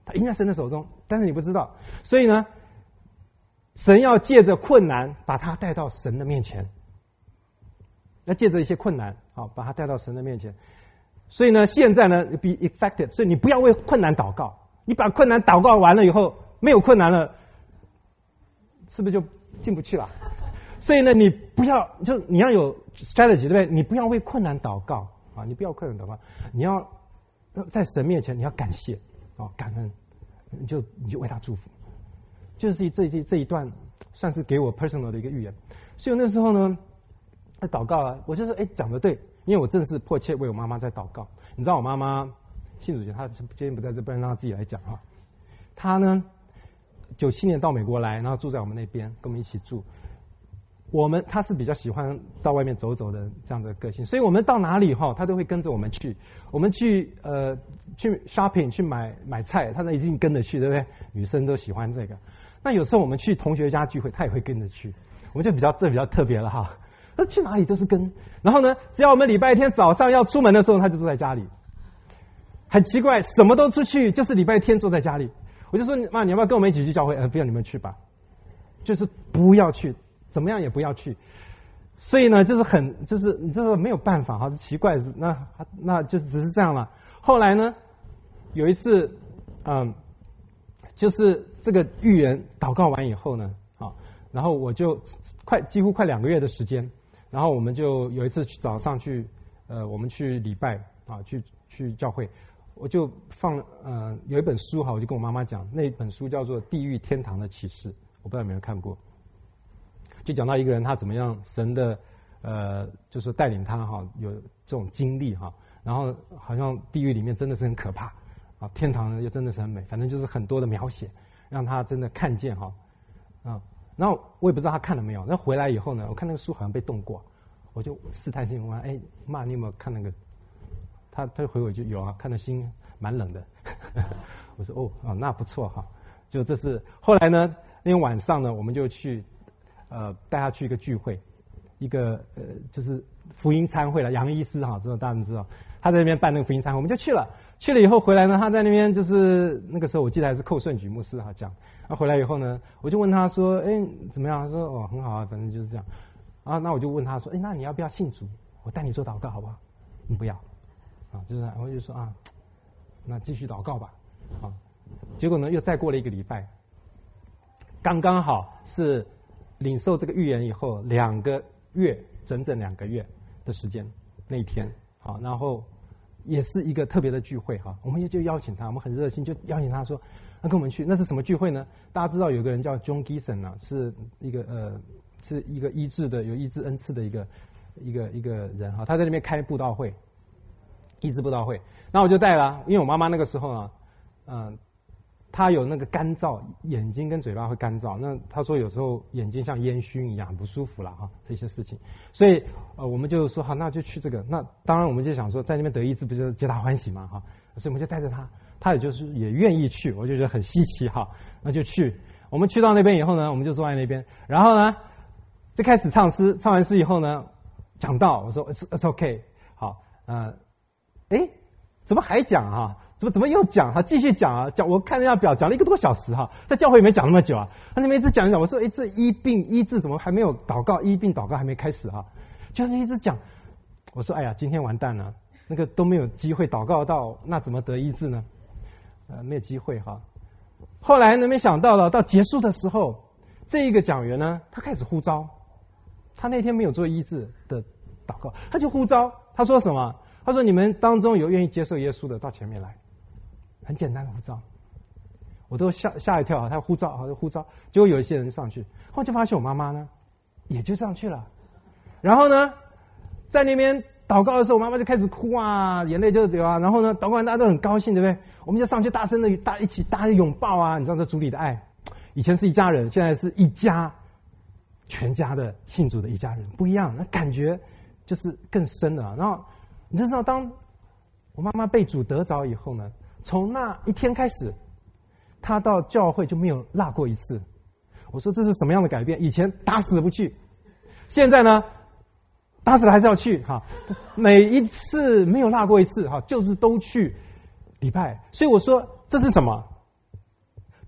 Speaker 1: 他已经在神的手中，但是你不知道。所以呢，神要借着困难把他带到神的面前，要借着一些困难，好，把他带到神的面前。所以呢，现在呢 ，be effective， 所以你不要为困难祷告，你把困难祷告完了以后，没有困难了，是不是就进不去了？所以呢，你不要，就你要有 strategy， 对不对？你不要为困难祷告啊，你不要困难祷告，你要在神面前你要感谢啊，感恩，你就为他祝福。就是这一段算是给我 personal 的一个预言。所以那时候呢，祷告啊，我就说讲得对，因为我正是迫切为我妈妈在祷告。你知道我妈妈信主前，她今天不在这，不然让她自己来讲啊。她呢，97年到美国来，然后住在我们那边，跟我们一起住。她是比较喜欢到外面走走的这样的个性，所以我们到哪里哈，她都会跟着我们去。我们去 shopping 去买菜，她一定跟着去，对不对？女生都喜欢这个。那有时候我们去同学家聚会，她也会跟着去。我们就比较特别了哈。她去哪里都是跟。然后呢，只要我们礼拜天早上要出门的时候，她就坐在家里。很奇怪，什么都出去，就是礼拜天坐在家里。我就说妈，你要不要跟我们一起去教会？不要，你们去吧，就是不要去。怎么样也不要去，所以呢，就是你这个没有办法哈，奇怪，那就只是这样了。后来呢，有一次，就是这个预言祷告完以后呢，然后我就几乎快2个月的时间，然后我们就有一次早上去，我们去礼拜啊，去教会，我就有一本书哈，我就跟我妈妈讲，那本书叫做《地狱天堂的启示》，我不知道有没有看过。就讲到一个人他怎么样神的就是带领他哈，有这种经历哈，然后好像地狱里面真的是很可怕啊，天堂呢又真的是很美，反正就是很多的描写，让他真的看见哈然后我也不知道他看了没有，那回来以后呢，我看那个书好像被动过，我就试探性问妈，你有没有看那个？他就回我就有啊，看的心蛮冷的。我说那不错哈，就这是后来呢，因为晚上呢，我们就去。带他去一个聚会，一个就是福音餐会了，杨医师哈，这大家都知道，他在那边办那个福音餐会，我们就去了。去了以后回来呢，他在那边就是那个时候我记得还是寇顺举牧师哈讲。那回来以后呢，我就问他说，怎么样？他说很好啊，反正就是这样。那我就问他说，那你要不要信主？我带你做祷告好不好？你不要就是我就说那继续祷告吧结果呢，又再过了1个礼拜，刚刚好是。领受这个预言以后2个月，整整2个月的时间，那一天好，然后也是一个特别的聚会哈，我们就邀请他，我们很热心，就邀请他说，跟我们去。那是什么聚会呢？大家知道有个人叫 John Gison 是一个医治的有医治恩赐的一个人哈，他在那边开布道会，医治布道会。那我就带了，因为我妈妈那个时候啊，他有那个干燥，眼睛跟嘴巴会干燥。那他说有时候眼睛像烟熏一样，很不舒服了哈，这些事情。所以我们就说好，那就去这个。那当然我们就想说，在那边得医治，不就皆大欢喜嘛哈？所以我们就带着他，他也愿意去，我就觉得很稀奇哈。那就去。我们去到那边以后呢，我们就坐在那边，然后呢就开始唱诗。唱完诗以后呢，讲道，我说 it's okay， 好，怎么还讲啊？怎么又讲哈？继续讲啊！我看人家表讲了1个多小时哈，在教会也没讲那么久啊。他那边一直讲一讲，我说这医病医治怎么还没有祷告？医病祷告还没开始哈，就是一直讲。我说今天完蛋了，那个都没有机会祷告到，那怎么得医治呢？没有机会哈。后来呢，没想到了，到结束的时候，这一个讲员呢，他开始呼召。他那天没有做医治的祷告，他就呼召。他说什么？他说你们当中有愿意接受耶稣的，到前面来。很简单的呼召，我都吓一跳啊！他呼召，就呼召，结果有一些人上去，后来就发现我妈妈呢，也就上去了。然后呢，在那边祷告的时候，我妈妈就开始哭啊，眼泪就流啊。然后呢，祷告完大家都很高兴，对不对？我们就上去大声的一起大家拥抱啊！你知道这主里的爱，以前是一家人，现在是一家，全家的信主的一家人，不一样，那感觉就是更深了。然后你知道，当我妈妈被主得着以后呢？从那一天开始，他到教会就没有落过一次。我说这是什么样的改变？以前打死不去，现在呢，打死了还是要去哈。每一次没有落过一次哈，就是都去礼拜。所以我说这是什么？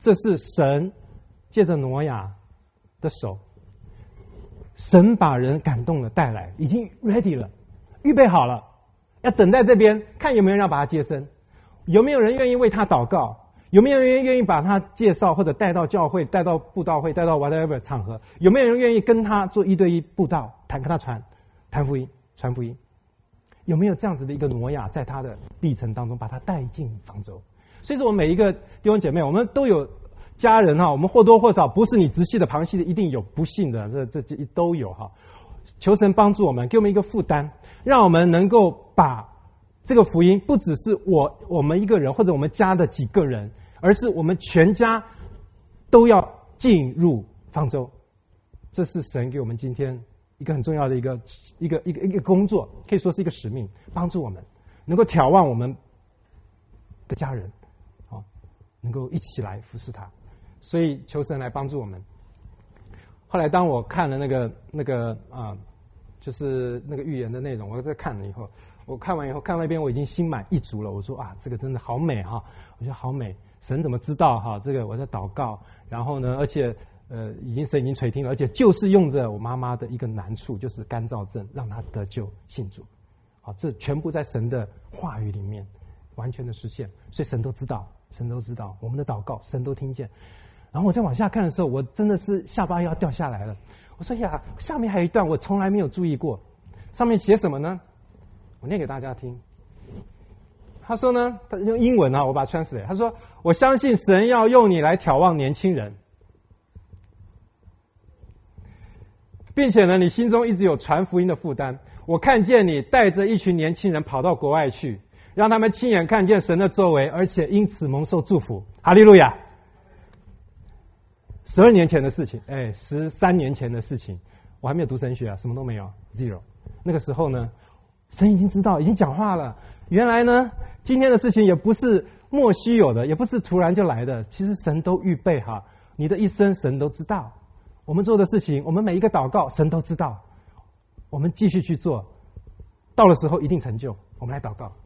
Speaker 1: 这是神借着挪亚的手，神把人感动了带来，已经 ready 了，预备好了，要等待这边看有没有人要把他接生，有没有人愿意为他祷告，有没有人愿意把他介绍或者带到教会，带到布道会，带到 whatever 场合，有没有人愿意跟他做1对1布道，跟他谈福音，传福音，有没有这样子的一个挪亚在他的历程当中把他带进方舟。所以说我们每一个弟兄姐妹，我们都有家人哈，我们或多或少不是你直系的旁系的一定有，不幸的这都有哈。求神帮助我们，给我们一个负担，让我们能够把这个福音不只是我们一个人或者我们家的几个人，而是我们全家都要进入方舟。这是神给我们今天一个很重要的一个工作，可以说是一个使命，帮助我们能够眺望我们的家人，能够一起来服侍他。所以求神来帮助我们。后来当我看了就是那个预言的内容，我在看了以后，我看完以后，看到一边我已经心满意足了。我说啊，这个真的好美哈！我觉得好美，神怎么知道哈？这个我在祷告，然后呢，而且神已经垂听了，而且就是用着我妈妈的一个难处，就是干燥症，让她得救信主。好，这全部在神的话语里面完全的实现，所以神都知道，我们的祷告神都听见。然后我再往下看的时候，我真的是下巴要掉下来了。我说呀，下面还有一段我从来没有注意过，上面写什么呢？我念给大家听。他说呢，他用英文啊，我把它 translate。他说：“我相信神要用你来眺望年轻人，并且呢，你心中一直有传福音的负担。我看见你带着一群年轻人跑到国外去，让他们亲眼看见神的作为，而且因此蒙受祝福。哈利路亚！12年前的事情，13年前的事情，我还没有读神学啊，什么都没有 ，zero。那个时候呢，神已经知道，已经讲话了。原来呢，今天的事情也不是莫须有的，也不是突然就来的，其实神都预备哈，你的一生神都知道。我们做的事情，我们每一个祷告，神都知道。我们继续去做，到了时候一定成就。我们来祷告。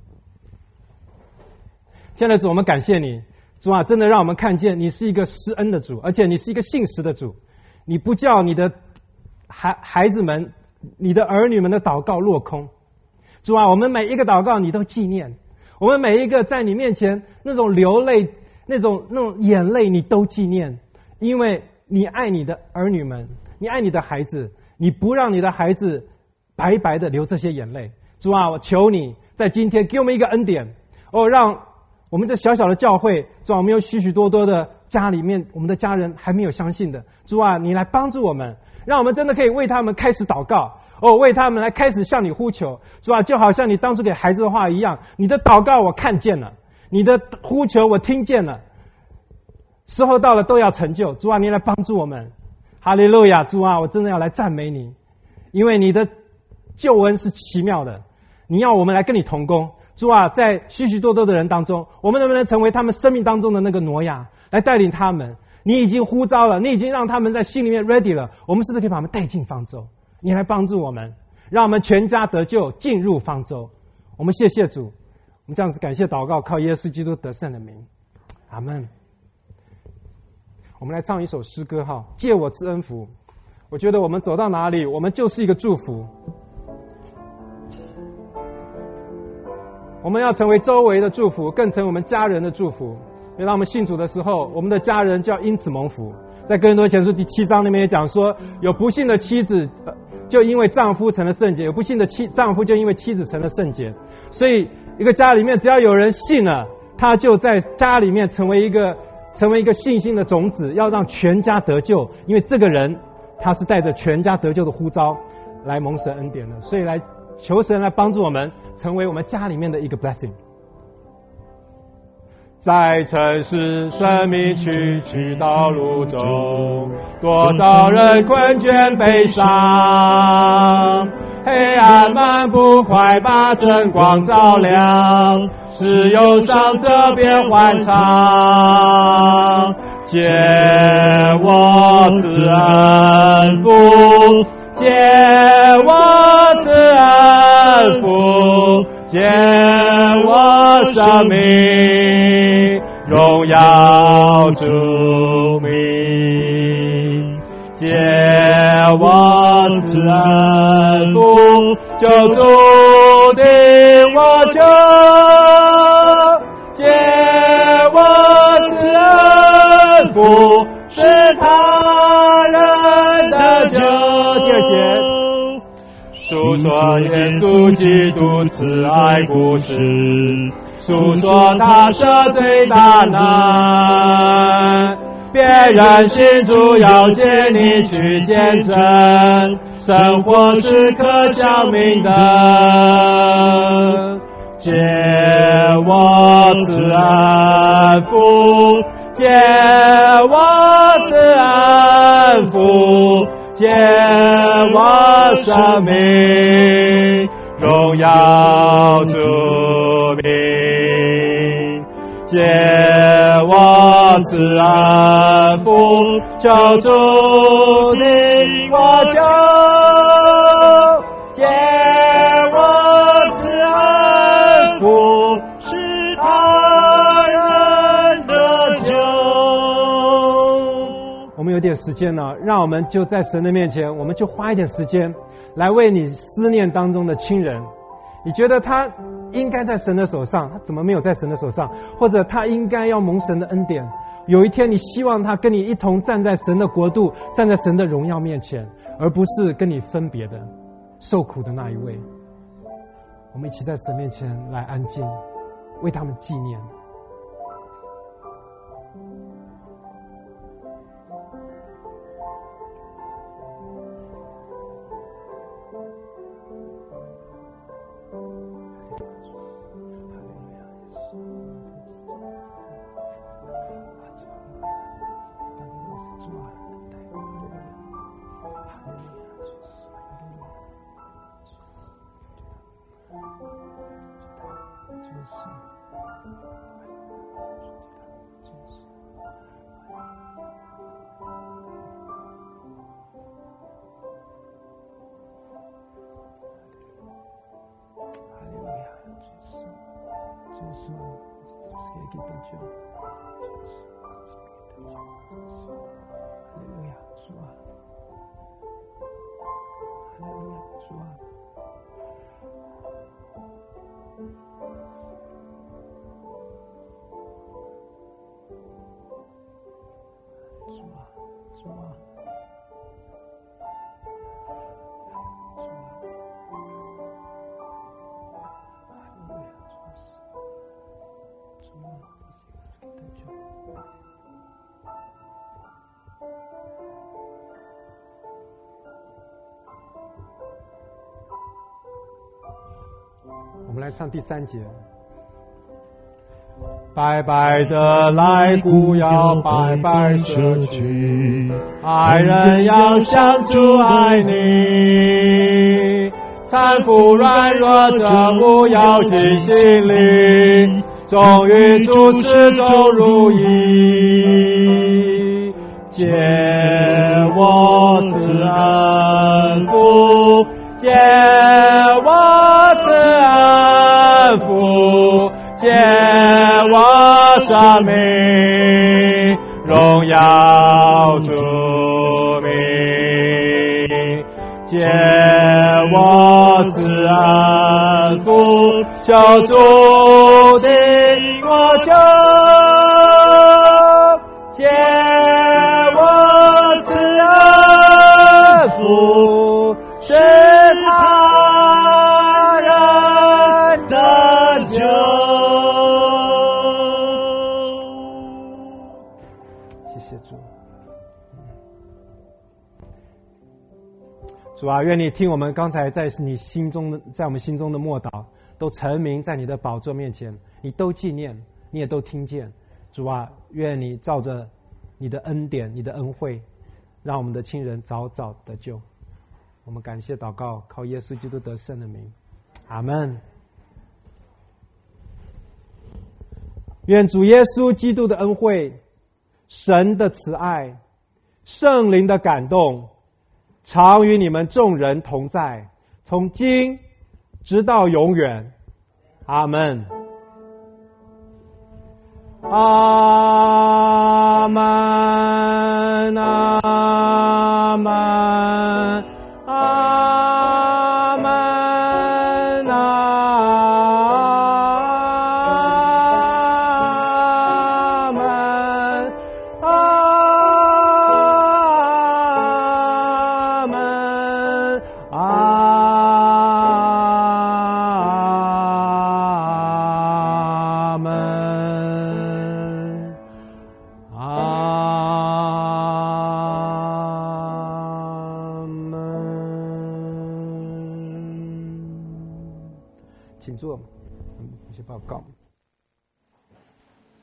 Speaker 1: 亲爱的主，我们感谢你。主啊，真的让我们看见你是一个施恩的主，而且你是一个信实的主。你不叫你的孩子们、你的儿女们的祷告落空。主啊，我们每一个祷告你都纪念，我们每一个在你面前那种流泪、那种眼泪你都纪念，因为你爱你的儿女们，你爱你的孩子，你不让你的孩子白白的流这些眼泪。主啊，我求你在今天给我们一个恩典，让我们这小小的教会，主啊，我们有许许多多的家里面，我们的家人还没有相信的，主啊，你来帮助我们，让我们真的可以为他们开始祷告，为他们来开始向你呼求。主啊，就好像你当初给孩子的话一样，你的祷告我看见了，你的呼求我听见了，时候到了都要成就。主啊，你来帮助我们，哈利路亚！主啊，我真的要来赞美你，因为你的救恩是奇妙的，你要我们来跟你同工。主啊，在许许多多的人当中，我们能不能成为他们生命当中的那个挪亚，来带领他们？你已经呼召了，你已经让他们在心里面 ready 了，我们是不是可以把他们带进方舟？你来帮助我们，让我们全家得救，进入方舟。我们谢谢主，我们这样子感谢祷告，靠耶稣基督得胜的名，阿们。我们来唱一首诗歌哈，借我赐恩福。我觉得我们走到哪里，我们就是一个祝福。我们要成为周围的祝福，更成为我们家人的祝福。因为当我们信主的时候，我们的家人就要因此蒙福。在哥林多前书第7章那边也讲说，有不幸的妻子就因为丈夫成了圣洁，有不幸的丈夫就因为妻子成了圣洁。所以一个家里面只要有人信了，他就在家里面成为一个信心的种子，要让全家得救。因为这个人他是带着全家得救的呼召来蒙神恩典的，所以来求神来帮助我们，成为我们家里面的一个 blessing。 在城市生命崎岖道路中，多少人困倦悲伤，黑暗漫步，快把真光照亮，使忧伤这变欢畅。借我赐恩福，借我赐恩福，借我生命，荣耀
Speaker 2: 耀主名，借我慈恩福，救主的我求，借我慈恩福，使他人得救。
Speaker 1: 第二节，
Speaker 2: 述说耶稣基督慈爱故事，述说他赦罪大难。别人信主要借你去见证，生活是可笑命的。借我慈恩福，借我慈恩福，借我生命，荣耀主名。借我慈恩福，救主的我求，借我慈恩福，使他人得救。
Speaker 1: 我们有点时间了，让我们就在神的面前，我们就花一点时间来为你思念当中的亲人。你觉得他应该在神的手上，他怎么没有在神的手上？或者他应该要蒙神的恩典，有一天你希望他跟你一同站在神的国度，站在神的荣耀面前，而不是跟你分别的受苦的那一位。我们一起在神面前来安静，为他们纪念。我们来唱第3节。
Speaker 2: 白白的来顾要白白舍去，爱人要像主爱你，搀扶软弱者不要尽心力，忠于主始终如一。借我慈恩福，借我慈恩福，借我生命，荣耀主名。借我慈恩福，救主的我求，借我慈恩福，使他人得救。
Speaker 1: 谢谢主。主啊，愿你听我们刚才在你心中的，在我们心中的默祷，都陈明在你的宝座面前，你都纪念，你也都听见。主啊，愿你照着你的恩典、你的恩惠，让我们的亲人早早得救。我们感谢祷告，靠耶稣基督得胜的名，阿们。愿主耶稣基督的恩惠、神的慈爱、圣灵的感动，常与你们众人同在，从今直到永远，阿们。 门，阿门，阿门，阿门，阿门，阿门，阿门。请坐，有些报告。